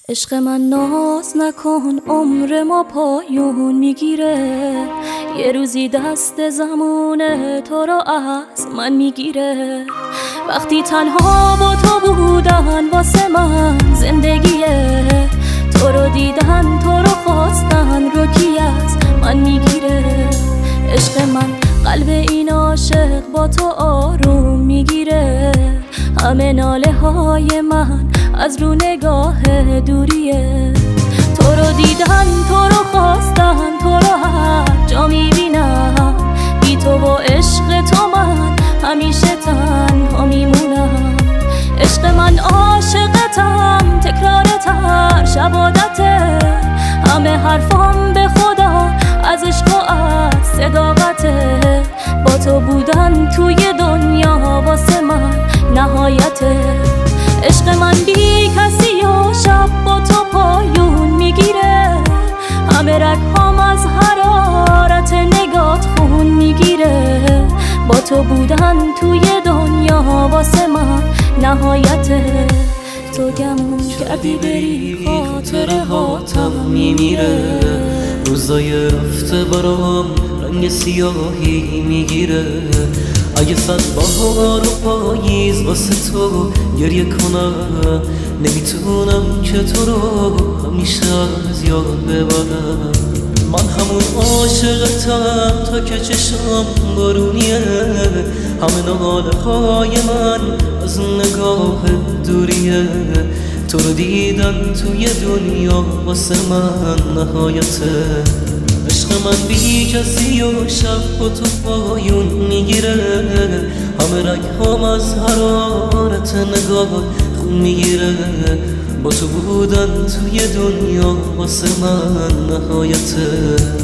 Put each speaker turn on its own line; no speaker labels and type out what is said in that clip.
عشق من ناز نکن، عمر ما پایون میگیره. یه روزی دست زمونه تو رو از من میگیره. وقتی تنها با تو بودن واسه من زندگیه، تو رو دیدن تو رو خواستن رو کی از من میگیره. عشق من قلب این عاشق با تو آروم میگیره. همه ناله های من از رو نگاه دوریه. تو رو دیدن تو رو خواستن تو رو هر جا میبینم. بی تو و عشق تو من همیشه تنها میمونم. عشق من عاشقتم، تکرارت هر شب عادته. همه حرفام به خدا از عشق و از صداقته. با تو بودن توی دنیا واسه من نهایته. عشق من بی کسی و شب با تو پایون میگیره. همه رگهام از حرارت نگات خون میگیره. با تو بودن توی دنیا واسه من نهایته. تو گمون کردی بری خاطره هاتم میمیره.
روزای رفته برام رنگ سیاهی میگیره. اگه صد بهار و پاییز واسه تو گریه کنم، نمیتونم که تو رو همیشه از یاد ببرم. من همون عاشقتم تا که چشم بارونیه. همه ناله های من از نگاه دوریه. تو رو دیدن توی دنیا واسه من نهایته. عشق من بی کسی و شب با تو پایون میگیره. همه رگهام از حرارت نگاه خون میگیره. با تو بودن توی دنیا واسه من نهایته.